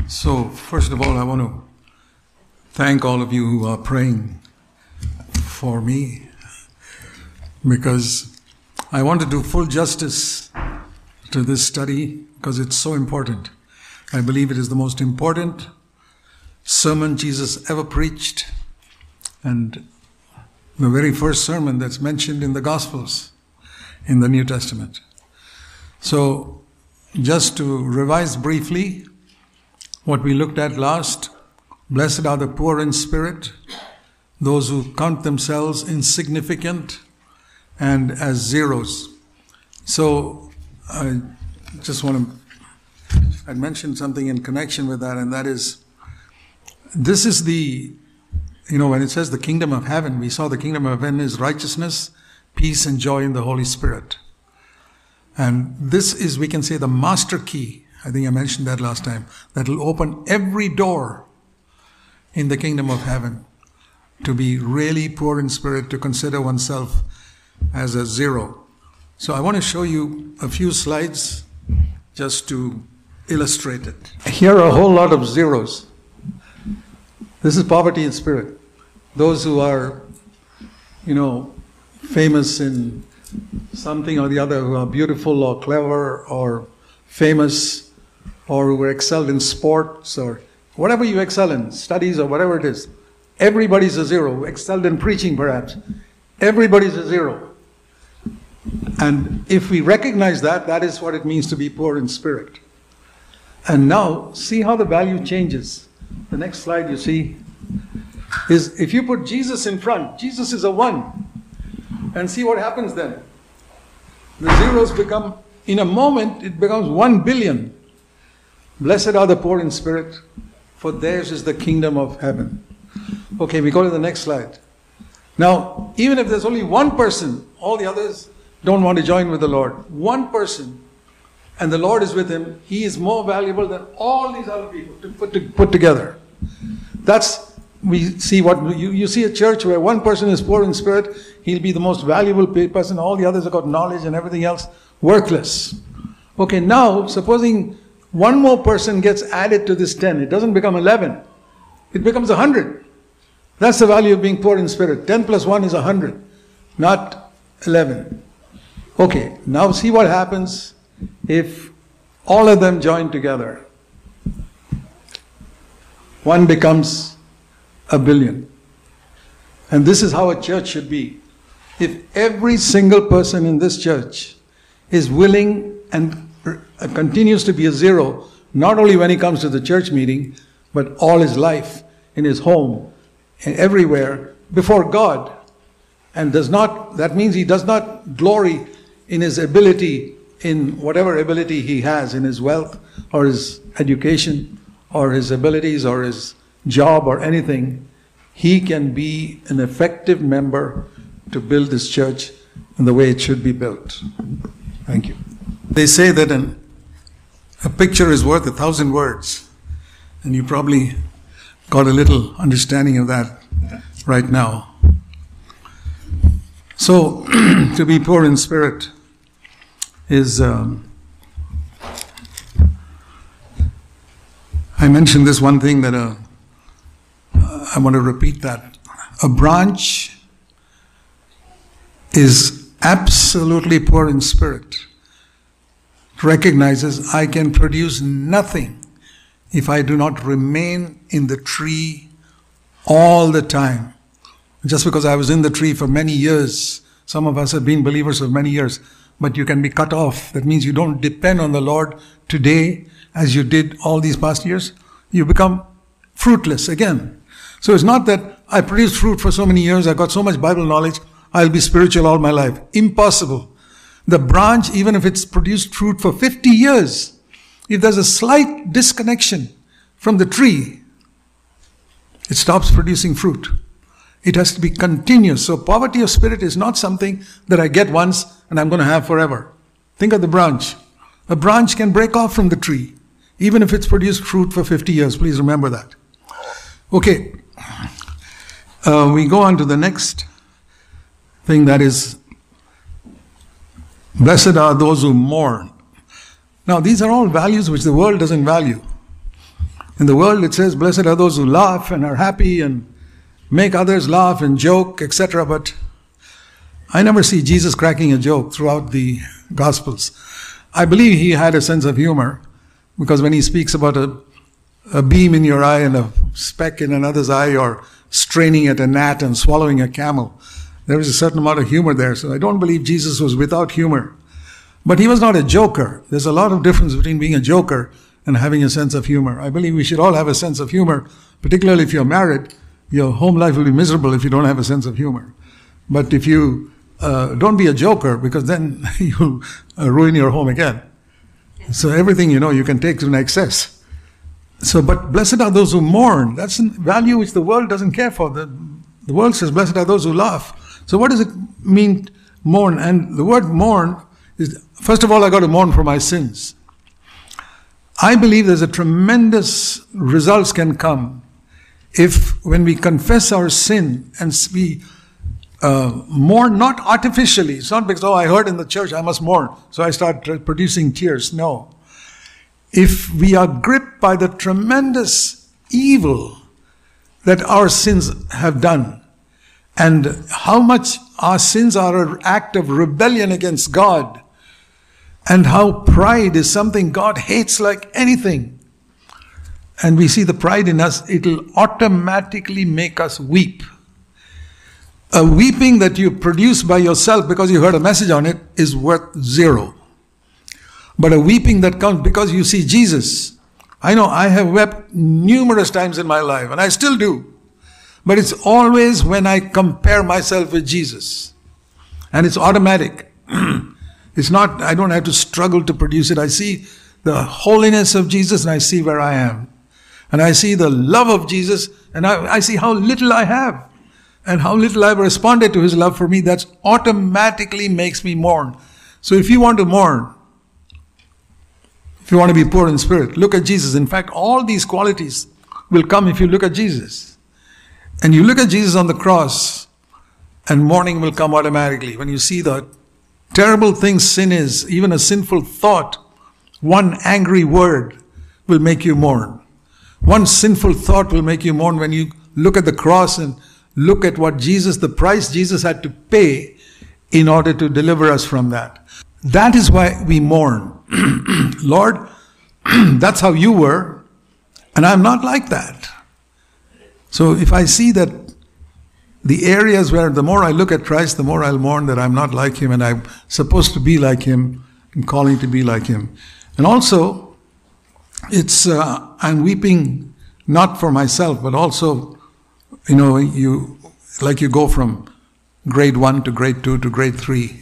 So, first of all, I want to thank all of you who are praying for me, because I want to do full justice to this study because it's so important. I believe it is the most important sermon Jesus ever preached, and the very first sermon that's mentioned in the Gospels in the New Testament. So, just to revise briefly what we looked at last: blessed are the poor in spirit, those who count themselves insignificant and as zeros. So I just want to, I mentioned something in connection with that, and that is, this is the, when it says the kingdom of heaven, we saw the kingdom of heaven is righteousness, peace, and joy in the Holy Spirit. And this is, we can say, the master key. I think I mentioned that last time. That will open every door in the kingdom of heaven. To be really poor in spirit, to consider oneself as a zero. So I want to show you a few slides just to illustrate it. Here are a whole lot of zeros. This is poverty in spirit. Those who are, famous in something or the other, who are beautiful or clever or famous, or who are excelled in sports or whatever you excel in, studies or whatever it is. Everybody's a zero. Excelled in preaching perhaps. Everybody's a zero. And if we recognize that, that is what it means to be poor in spirit. And now, see how the value changes. The next slide you see is, if you put Jesus in front, Jesus is a 1. And see what happens then. The zeros become, in a moment, it becomes 1 billion. Blessed are the poor in spirit, for theirs is the kingdom of heaven. Okay, we go to the next slide. Now, even if there's only one person, all the others don't want to join with the Lord. One person, and the Lord is with him, he is more valuable than all these other people put together. That's, we see what, you see a church where one person is poor in spirit, he'll be the most valuable person, all the others have got knowledge and everything else, worthless. Okay, now, supposing one more person gets added to this 10, it doesn't become 11, it becomes 100. That's the value of being poor in spirit. 10 plus 1 is 100, not 11. Okay, now see what happens if all of them join together. 1 becomes 1 billion. And this is how a church should be. If every single person in this church is willing and continues to be a zero, not only when he comes to the church meeting, but all his life, in his home, and everywhere, before God, and that means he does not glory in his ability, in whatever ability he has, in his wealth, or his education, or his abilities, or his job, or anything. He can be an effective member to build this church in the way it should be built. Thank you. They say that a picture is worth 1,000 words, and you probably got a little understanding of that right now. So, to be poor in spirit is, I mentioned this one thing that I want to repeat that. A branch is absolutely poor in spirit. Recognizes I can produce nothing if I do not remain in the tree all the time. Just because I was in the tree for many years, some of us have been believers for many years, but you can be cut off. That means you don't depend on the Lord today as you did all these past years. You become fruitless again. So it's not that I produced fruit for so many years, I got so much Bible knowledge, I'll be spiritual all my life. Impossible. The branch, even if it's produced fruit for 50 years, if there's a slight disconnection from the tree, it stops producing fruit. It has to be continuous. So poverty of spirit is not something that I get once and I'm going to have forever. Think of the branch. A branch can break off from the tree, even if it's produced fruit for 50 years. Please remember that. Okay. We go on to the next thing, that is, blessed are those who mourn. Now, these are all values which the world doesn't value. In the world it says, blessed are those who laugh and are happy and make others laugh and joke, etc. But I never see Jesus cracking a joke throughout the Gospels. I believe he had a sense of humor, because when he speaks about a beam in your eye and a speck in another's eye, or straining at a gnat and swallowing a camel, there is a certain amount of humor there. So I don't believe Jesus was without humor. But he was not a joker. There's a lot of difference between being a joker and having a sense of humor. I believe we should all have a sense of humor, particularly if you're married. Your home life will be miserable if you don't have a sense of humor. But if you don't be a joker, because then you'll ruin your home again. So everything you can take to an excess. So, but blessed are those who mourn. That's a value which the world doesn't care for. The world says, blessed are those who laugh. So what does it mean, mourn? And the word mourn is, first of all, I got to mourn for my sins. I believe there's a tremendous results can come if, when we confess our sin and we mourn, not artificially. It's not because, I heard in the church I must mourn, so I start producing tears. No. If we are gripped by the tremendous evil that our sins have done, and how much our sins are an act of rebellion against God, and how pride is something God hates like anything, and we see the pride in us, it'll automatically make us weep. A weeping that you produce by yourself because you heard a message on it is worth zero. But a weeping that comes because you see Jesus. I know I have wept numerous times in my life, and I still do. But it's always when I compare myself with Jesus. And it's automatic. It's not, I don't have to struggle to produce it. I see the holiness of Jesus and I see where I am. And I see the love of Jesus and I see how little I have. And how little I've responded to his love for me. That automatically makes me mourn. So if you want to mourn, if you want to be poor in spirit, look at Jesus. In fact, all these qualities will come if you look at Jesus. And you look at Jesus on the cross, and mourning will come automatically. When you see the terrible thing sin is, even a sinful thought, one angry word will make you mourn. One sinful thought will make you mourn when you look at the cross and look at what Jesus, the price Jesus had to pay in order to deliver us from that. That is why we mourn. Lord, that's how you were, and I'm not like that. So if I see that the areas where the more I look at Christ, the more I'll mourn that I'm not like him and I'm supposed to be like him and calling to be like him. And also, it's I'm weeping not for myself, but also, you go from grade 1 to grade 2 to grade 3.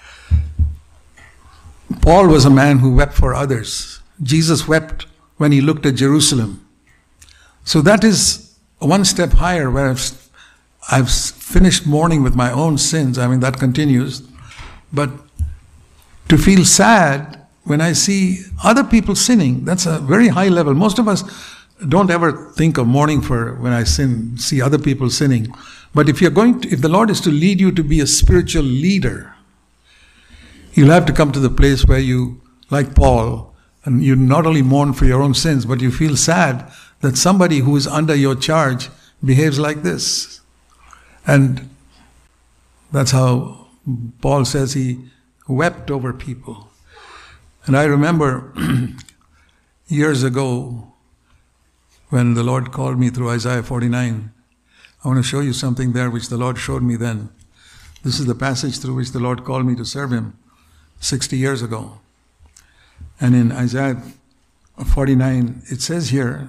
Paul was a man who wept for others. Jesus wept when he looked at Jerusalem. So that is one step higher, where I've finished mourning with my own sins. That continues. But to feel sad when I see other people sinning, that's a very high level. Most of us don't ever think of mourning for when I see other people sinning. But if the Lord is to lead you to be a spiritual leader, you'll have to come to the place where you, like Paul, and you not only mourn for your own sins, but you feel sad that somebody who is under your charge behaves like this. And that's how Paul says he wept over people. And I remember years ago when the Lord called me through Isaiah 49. I want to show you something there which the Lord showed me then. This is the passage through which the Lord called me to serve him 60 years ago. And in Isaiah 49, it says here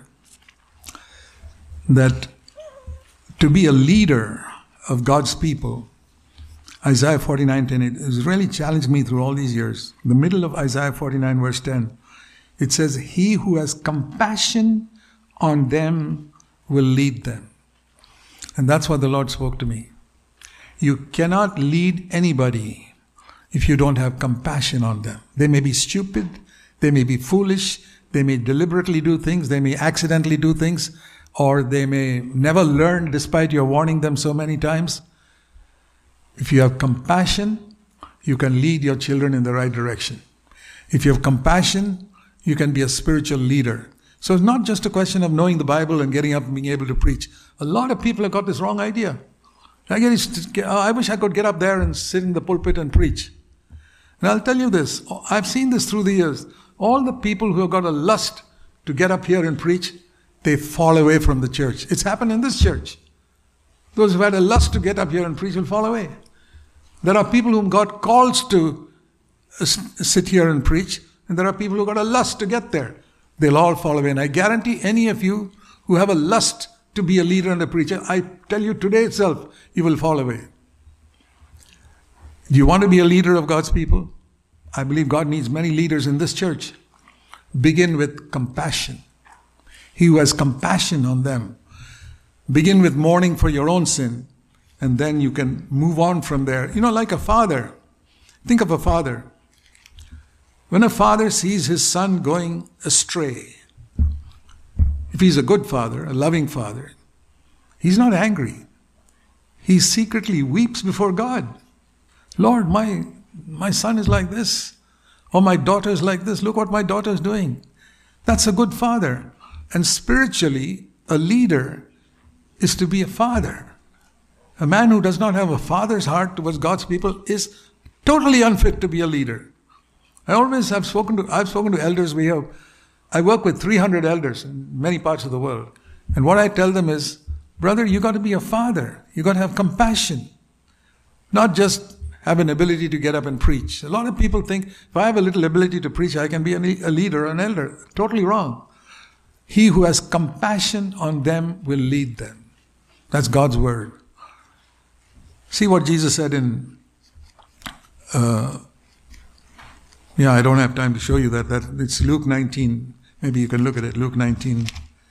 that to be a leader of God's people, Isaiah 49:10, it has really challenged me through all these years. In the middle of Isaiah 49 verse 10, it says, "He who has compassion on them will lead them." And that's what the Lord spoke to me. You cannot lead anybody if you don't have compassion on them. They may be stupid, they may be foolish, they may deliberately do things, they may accidentally do things, or they may never learn despite your warning them so many times. If you have compassion, you can lead your children in the right direction. If you have compassion, you can be a spiritual leader. So it's not just a question of knowing the Bible and getting up and being able to preach. A lot of people have got this wrong idea. I wish I could get up there and sit in the pulpit and preach. And I'll tell you this, I've seen this through the years. All the people who have got a lust to get up here and preach, they fall away from the church. It's happened in this church. Those who had a lust to get up here and preach will fall away. There are people whom God calls to sit here and preach, and there are people who got a lust to get there. They'll all fall away. And I guarantee any of you who have a lust to be a leader and a preacher, I tell you today itself, you will fall away. Do you want to be a leader of God's people? I believe God needs many leaders in this church. Begin with compassion. He who has compassion on them. Begin with mourning for your own sin, and then you can move on from there. You know, like a father. Think of a father. When a father sees his son going astray, if he's a good father, a loving father, he's not angry. He secretly weeps before God. Lord, my son is like this, or my daughter is like this. Look what my daughter is doing. That's a good father. And spiritually, a leader is to be a father. A man who does not have a father's heart towards God's people is totally unfit to be a leader. I've spoken to elders. I work with 300 elders in many parts of the world. And what I tell them is, brother, you got to be a father. You got to have compassion. Not just have an ability to get up and preach. A lot of people think, if I have a little ability to preach, I can be a leader, an elder. Totally wrong. He who has compassion on them will lead them. That's God's word. See what Jesus said in, I don't have time to show you that. It's Luke 19. Maybe you can look at it. Luke 19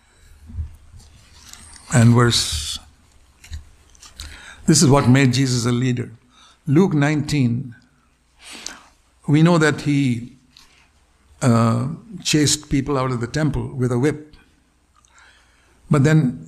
and verse. This is what made Jesus a leader. Luke 19. We know that he chased people out of the temple with a whip. But then,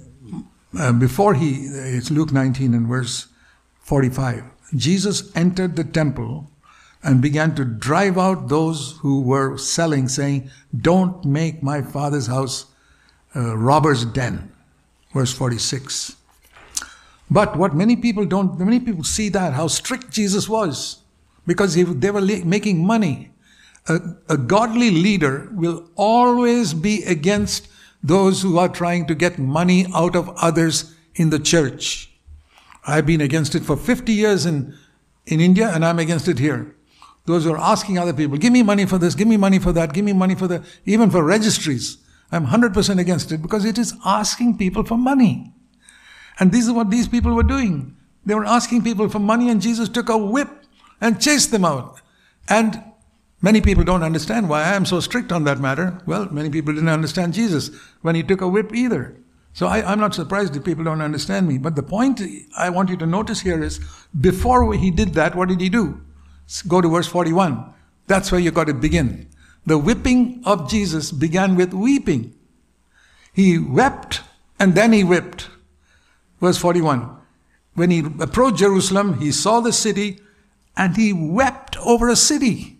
it's Luke 19 and verse 45. Jesus entered the temple and began to drive out those who were selling, saying, "Don't make my Father's house a robber's den." Verse 46. But what many people see that, how strict Jesus was, because they were making money. A godly leader will always be against those who are trying to get money out of others in the church. I've been against it for 50 years in India, and I'm against it here. Those who are asking other people, give me money for this, give me money for that, give me money for that, even for registries. I'm 100% against it because it is asking people for money. And this is what these people were doing. They were asking people for money, and Jesus took a whip and chased them out. And many people don't understand why I am so strict on that matter. Well, many people didn't understand Jesus when he took a whip either. So I'm not surprised that people don't understand me. But the point I want you to notice here is, before he did that, what did he do? Go to verse 41. That's where you got to begin. The whipping of Jesus began with weeping. He wept and then he whipped. Verse 41. When he approached Jerusalem, he saw the city and he wept over a city.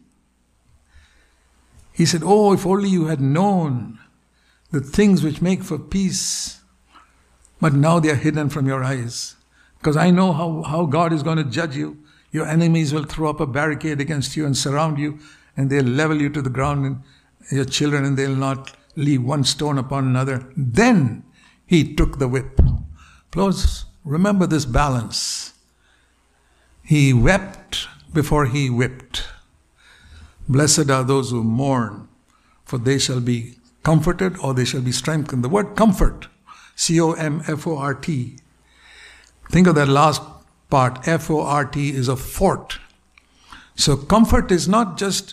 He said, "Oh, if only you had known the things which make for peace, but now they are hidden from your eyes. Because I know how God is going to judge you. Your enemies will throw up a barricade against you and surround you, and they'll level you to the ground, and your children, and they'll not leave one stone upon another." Then he took the whip. Please remember this balance. He wept before he whipped. Blessed are those who mourn, for they shall be comforted, or they shall be strengthened. The word comfort, C-O-M-F-O-R-T. Think of that last part. F-O-R-T is a fort. So comfort is not just,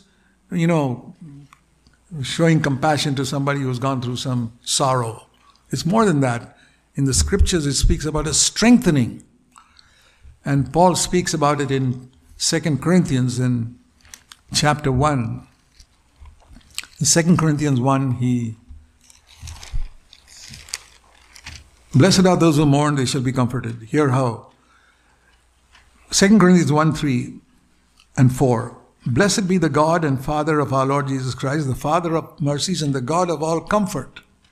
showing compassion to somebody who's gone through some sorrow. It's more than that. In the scriptures, it speaks about a strengthening. And Paul speaks about it in 2 Corinthians in chapter 1. In 2 Corinthians 1, blessed are those who mourn, they shall be comforted. Hear how. 2 Corinthians 1, 3 and 4. Blessed be the God and Father of our Lord Jesus Christ, the Father of mercies and the God of all comfort,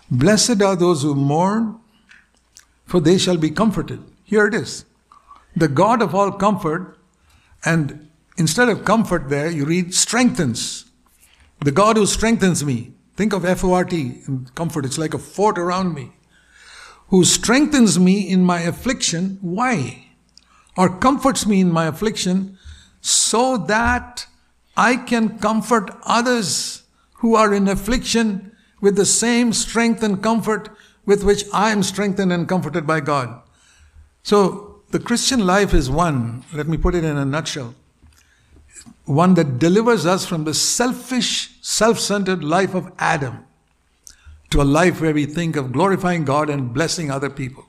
Blessed are those who mourn, for they shall be comforted. Here it is. The God of all comfort, and instead of comfort there, you read strengthens. The God who strengthens me. Think of F-O-R-T, comfort. It's like a fort around me. Who strengthens me in my affliction. Why? Or comforts me in my affliction, so that I can comfort others who are in affliction with the same strength and comfort with which I am strengthened and comforted by God. So the Christian life is one, let me put it in a nutshell, one that delivers us from the selfish, self-centered life of Adam to a life where we think of glorifying God and blessing other people.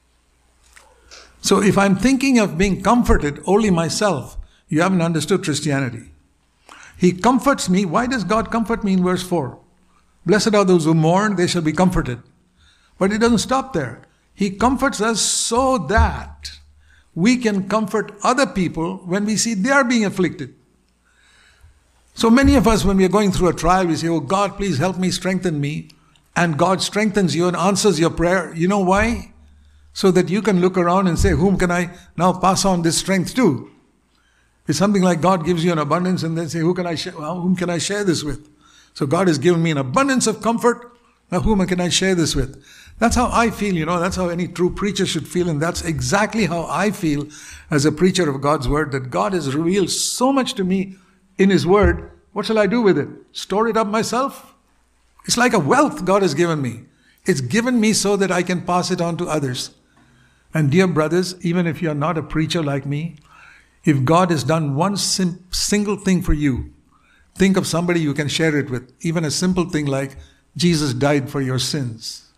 So if I'm thinking of being comforted only myself, you haven't understood Christianity. He comforts me. Why does God comfort me in verse 4? Blessed are those who mourn, they shall be comforted. But it doesn't stop there. He comforts us so that we can comfort other people when we see they are being afflicted. So many of us, when we are going through a trial, we say, oh God, please help me, strengthen me. And God strengthens you and answers your prayer. You know why? So that you can look around and say, whom can I now pass on this strength to? It's something like God gives you an abundance and then say, whom can I share this with? So God has given me an abundance of comfort. Now whom can I share this with? That's how I feel, that's how any true preacher should feel. And that's exactly how I feel as a preacher of God's word, that God has revealed so much to me in his word. What shall I do with it? Store it up myself? It's like a wealth God has given me. It's given me so that I can pass it on to others. And dear brothers, even if you're not a preacher like me, if God has done one single thing for you, think of somebody you can share it with. Even a simple thing like Jesus died for your sins.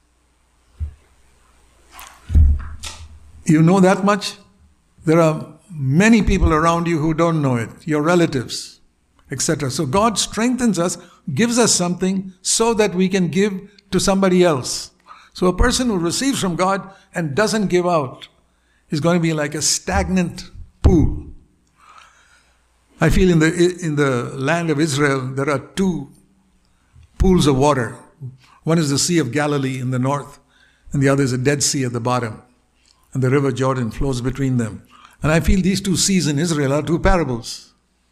You know that much? There are many people around you who don't know it, your relatives, etc. So God strengthens us, gives us something so that we can give to somebody else. So a person who receives from God and doesn't give out is going to be like a stagnant pool. I feel in the land of Israel, there are two pools of water. One is the Sea of Galilee in the north, and the other is the Dead Sea at the bottom. And the river Jordan flows between them. And I feel these two seas in Israel are two parables.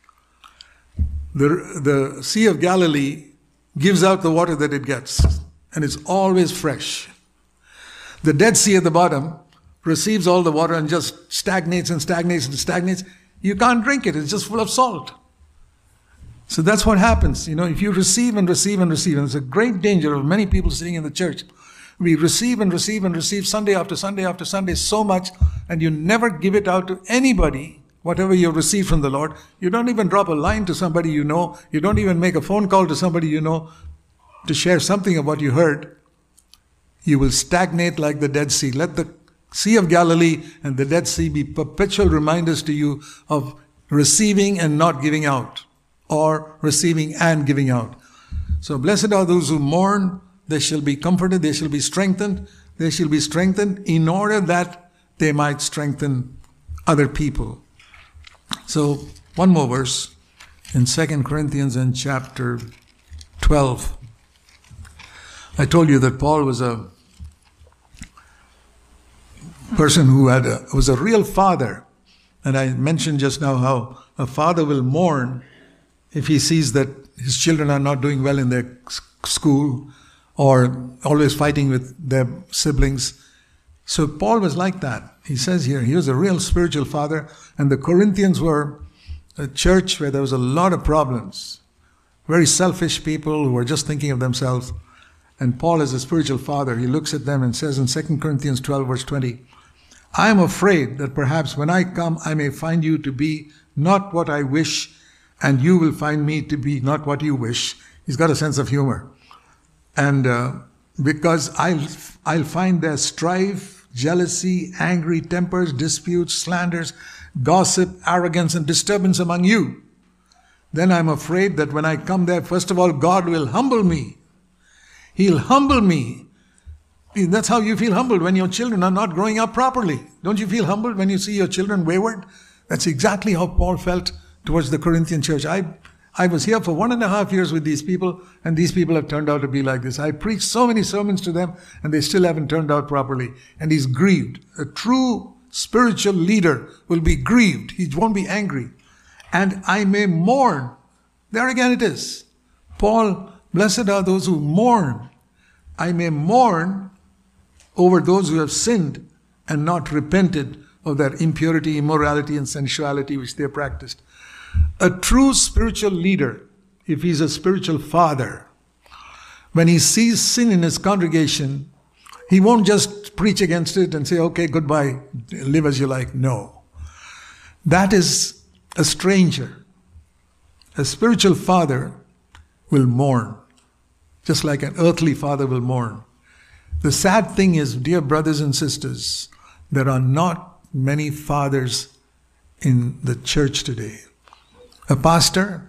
The Sea of Galilee gives out the water that it gets, and it's always fresh. The Dead Sea at the bottom receives all the water and just stagnates and stagnates and stagnates. You can't drink it. It's just full of salt. So that's what happens. If you receive and receive and receive, and it's a great danger of many people sitting in the church. We receive and receive and receive Sunday after Sunday after Sunday so much, and you never give it out to anybody, whatever you receive from the Lord. You don't even drop a line to somebody you know. You don't even make a phone call to somebody you know to share something of what you heard. You will stagnate like the Dead Sea. Let the Sea of Galilee and the Dead Sea be perpetual reminders to you of receiving and not giving out, or receiving and giving out. So blessed are those who mourn, they shall be comforted, they shall be strengthened, they shall be strengthened in order that they might strengthen other people. So one more verse in 2 Corinthians in chapter 12. I told you that Paul was a person who was a real father. And I mentioned just now how a father will mourn if he sees that his children are not doing well in their school or always fighting with their siblings. So Paul was like that. He says here, he was a real spiritual father, and the Corinthians were a church where there was a lot of problems. Very selfish people who were just thinking of themselves. And Paul, as a spiritual father, he looks at them and says in 2 Corinthians 12 verse 20, I am afraid that perhaps when I come, I may find you to be not what I wish, and you will find me to be not what you wish. He's got a sense of humor. And because I'll find there strife, jealousy, angry tempers, disputes, slanders, gossip, arrogance, and disturbance among you. Then I'm afraid that when I come there, first of all, God will humble me. He'll humble me. That's how you feel humbled when your children are not growing up properly. Don't you feel humbled when you see your children wayward? That's exactly how Paul felt towards the Corinthian church. I I was here for 1.5 years with these people, and these people have turned out to be like this. I preached so many sermons to them, and they still haven't turned out properly. And he's grieved. A true spiritual leader will be grieved. He won't be angry. And I may mourn. There again it is. Paul, blessed are those who mourn. I may mourn over those who have sinned and not repented of their impurity, immorality, and sensuality which they practiced. A true spiritual leader, if he's a spiritual father, when he sees sin in his congregation, he won't just preach against it and say, okay, goodbye, live as you like. No. That is a stranger. A spiritual father will mourn, just like an earthly father will mourn. The sad thing is, dear brothers and sisters, there are not many fathers in the church today. A pastor,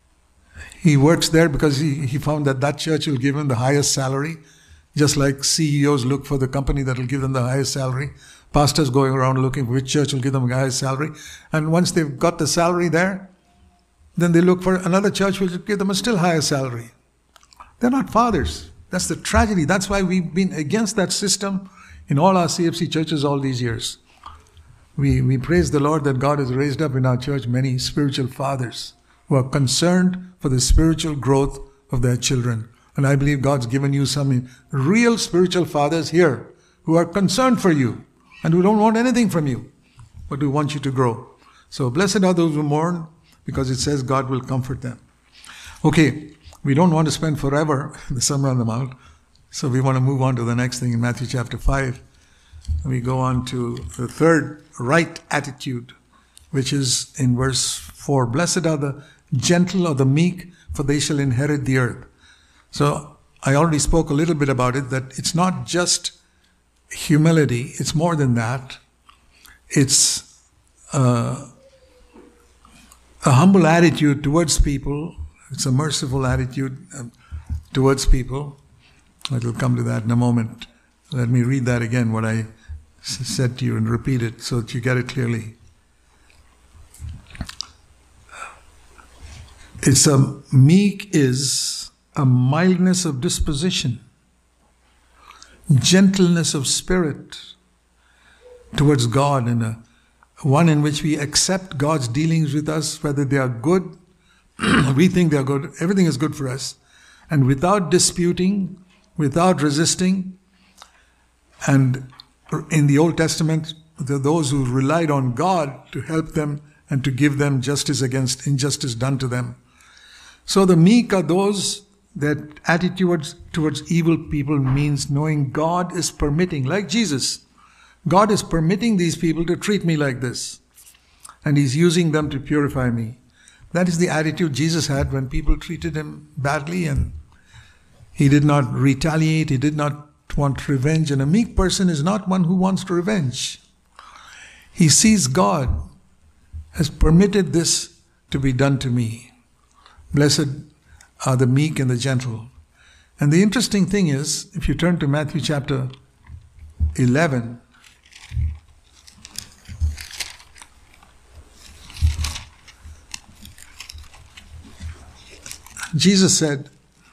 he works there because he found that church will give him the highest salary, just like CEOs look for the company that will give them the highest salary. Pastors going around looking for which church will give them the highest salary. And once they've got the salary there, then they look for another church which will give them a still higher salary. They're not fathers. That's the tragedy. That's why we've been against that system in all our CFC churches all these years. We praise the Lord that God has raised up in our church many spiritual fathers who are concerned for the spiritual growth of their children. And I believe God's given you some real spiritual fathers here who are concerned for you and who don't want anything from you, but who want you to grow. So blessed are those who mourn, because it says God will comfort them. Okay, we don't want to spend forever in the Sermon on the Mount, so we want to move on to the next thing in Matthew chapter 5. We go on to the third right attitude, which is in verse 4. Blessed are the gentle or the meek, for they shall inherit the earth. So I already spoke a little bit about it, that it's not just humility, it's more than that. It's a humble attitude towards people. It's a merciful attitude towards people. I will come to that in a moment. Let me read that again, what I said to you, and repeat it so that you get it clearly. Meek is a mildness of disposition, gentleness of spirit towards God, and one in which we accept God's dealings with us, whether they are good, we think they are good, everything is good for us, and without disputing, without resisting. And in the Old Testament, there are those who relied on God to help them and to give them justice against injustice done to them. So the meek are those that attitude towards evil people means knowing God is permitting, like Jesus. God is permitting these people to treat me like this, and He's using them to purify me. That is the attitude Jesus had when people treated Him badly, and He did not retaliate, He did not want revenge. And a meek person is not one who wants revenge. He sees God has permitted this to be done to me. Blessed are the meek and the gentle. And the interesting thing is, if you turn to Matthew chapter 11, Jesus said,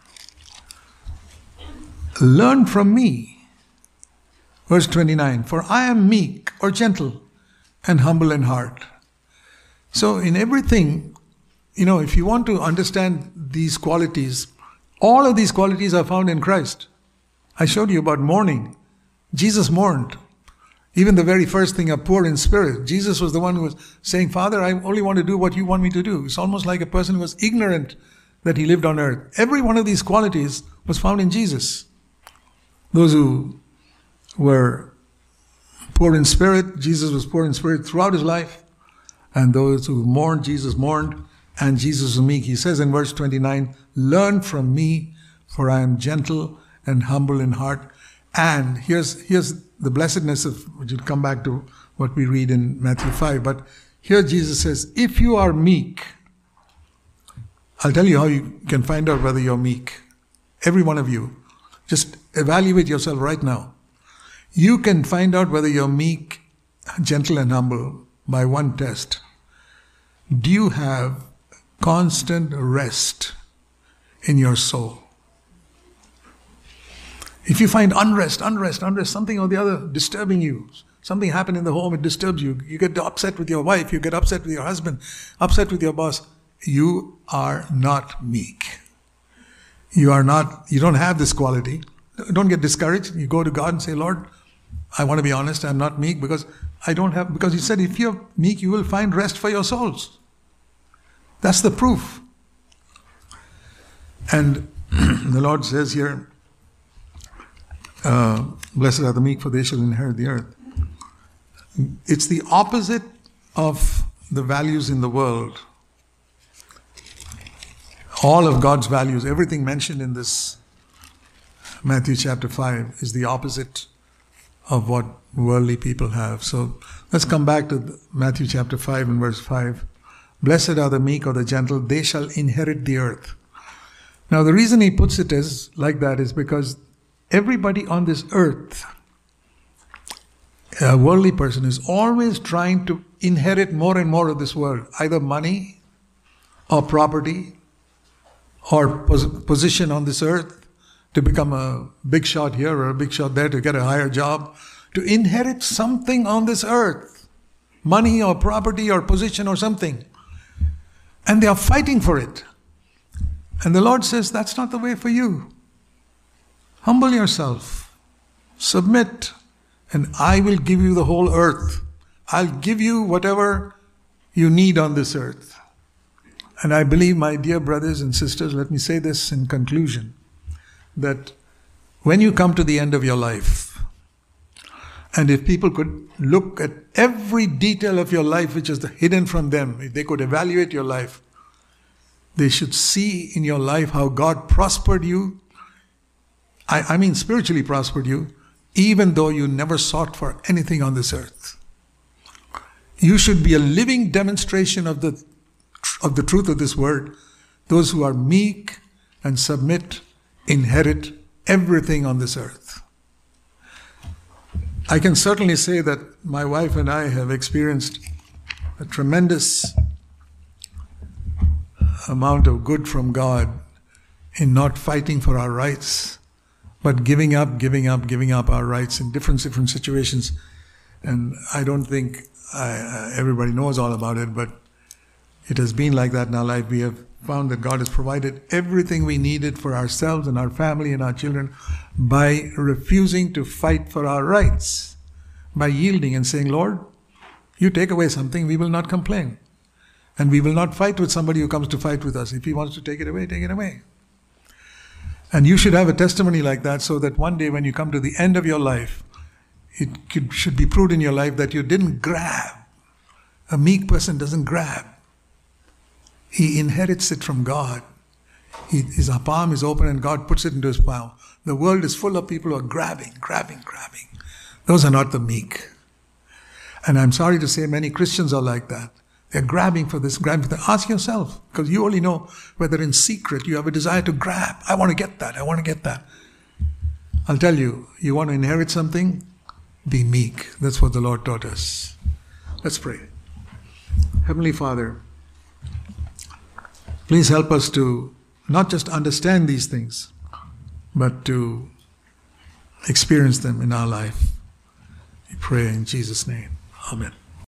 learn from me. Verse 29, for I am meek or gentle and humble in heart. So in everything, if you want to understand these qualities, all of these qualities are found in Christ. I showed you about mourning. Jesus mourned. Even the very first thing, poor in spirit. Jesus was the one who was saying, Father, I only want to do what you want me to do. It's almost like a person who was ignorant that he lived on earth. Every one of these qualities was found in Jesus. Those who were poor in spirit, Jesus was poor in spirit throughout his life. And those who mourned, Jesus mourned. And Jesus was meek. He says in verse 29, learn from me, for I am gentle and humble in heart. And here's the blessedness of, which will come back to what we read in Matthew 5. But here Jesus says, if you are meek, I'll tell you how you can find out whether you're meek. Every one of you. Just evaluate yourself right now. You can find out whether you're meek, gentle and humble by one test. Do you have constant rest in your soul. If you find unrest, something or the other disturbing you, something happened in the home, it disturbs you, you get upset with your wife, you get upset with your husband, upset with your boss, you are not meek. You don't have this quality. Don't get discouraged. You go to God and say, Lord, I want to be honest, I'm not meek because He said if you're meek, you will find rest for your souls. That's the proof. And the Lord says here, blessed are the meek, for they shall inherit the earth. It's the opposite of the values in the world. All of God's values, everything mentioned in this Matthew chapter 5 is the opposite of what worldly people have. So let's come back to Matthew chapter 5 and verse 5. Blessed are the meek or the gentle, they shall inherit the earth. Now the reason he puts it as like that is because everybody on this earth, a worldly person, is always trying to inherit more and more of this world, either money or property or position on this earth, to become a big shot here or a big shot there, to get a higher job, to inherit something on this earth, money or property or position or something. And they are fighting for it. And the Lord says, that's not the way for you. Humble yourself, submit, and I will give you the whole earth. I'll give you whatever you need on this earth. And I believe, my dear brothers and sisters, let me say this in conclusion, that when you come to the end of your life, and if people could look at every detail of your life which is hidden from them, if they could evaluate your life, they should see in your life how God prospered you. I mean spiritually prospered you, even though you never sought for anything on this earth. You should be a living demonstration of the truth of this word. Those who are meek and submit inherit everything on this earth. I can certainly say that my wife and I have experienced a tremendous amount of good from God in not fighting for our rights, but giving up our rights in different situations. And I don't think everybody knows all about it, but it has been like that in our life. We have found that God has provided everything we needed for ourselves and our family and our children by refusing to fight for our rights, by yielding and saying, Lord, you take away something, we will not complain. And we will not fight with somebody who comes to fight with us. If he wants to take it away, take it away. And you should have a testimony like that, so that one day when you come to the end of your life, should be proved in your life that you didn't grab. A meek person doesn't grab. He inherits it from God. His palm is open and God puts it into his palm. The world is full of people who are grabbing. Those are not the meek. And I'm sorry to say many Christians are like that. They're grabbing for this, grabbing for that. Ask yourself, because you only know whether in secret you have a desire to grab. I want to get that. I'll tell you, you want to inherit something? Be meek. That's what the Lord taught us. Let's pray. Heavenly Father, please help us to not just understand these things, but to experience them in our life. We pray in Jesus' name. Amen.